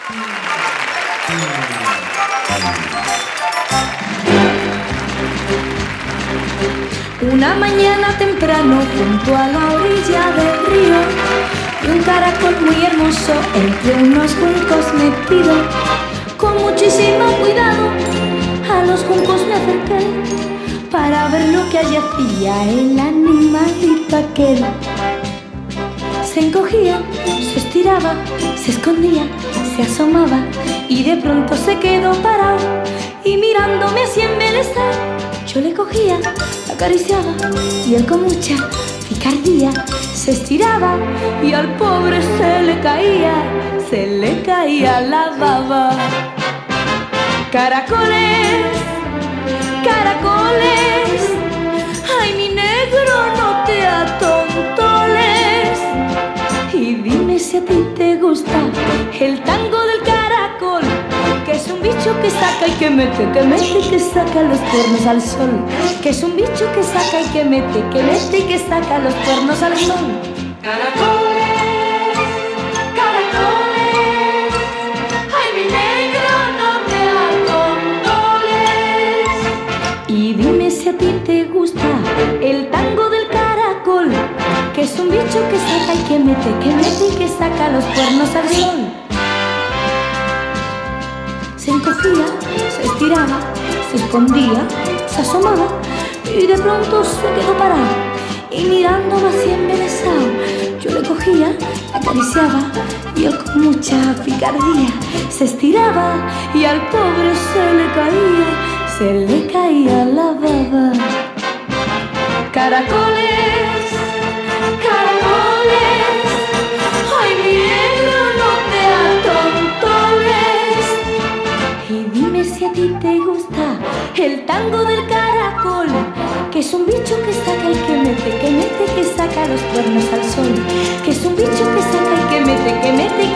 Una mañana temprano, junto a la orilla del río, vi un caracol muy hermoso entre unos juncos metido. Con muchísimo cuidado a los juncos me acerqué para ver lo que allí hacía el animalito aquel. Se encogía, se estiraba, se escondía, se asomaba y de pronto se quedó parado y mirándome así embelesado. Yo le cogía, la acariciaba y él con mucha picardía se estiraba y al pobre se le caía la baba. Caracoles, caracoles, ay mi negro no te atontoles. Y dime si a ti te gusta el tango del caracol, que es un bicho que saca y que mete y que saca los cuernos al sol. Que es un bicho que saca y que mete y que saca los cuernos al sol. Caracoles, caracoles, ay mi negro no te atontoles. Y dime si a ti te gusta el tango del caracol, que es un bicho que saca y que mete y que saca los cuernos al sol. Se encogía, se estiraba, se escondía, se asomaba y de pronto se quedó parado y mirándome así embelesado. Yo le cogía, le acariciaba y él con mucha picardía se estiraba y al pobre se le caía la baba. Caracoles, caracoles, ay mi negro no te atontoles. Y dime si a ti te gusta el tango del caracol, que es un bicho que saca y que mete, que saca los cuernos al sol. Que es un bicho que saca y que mete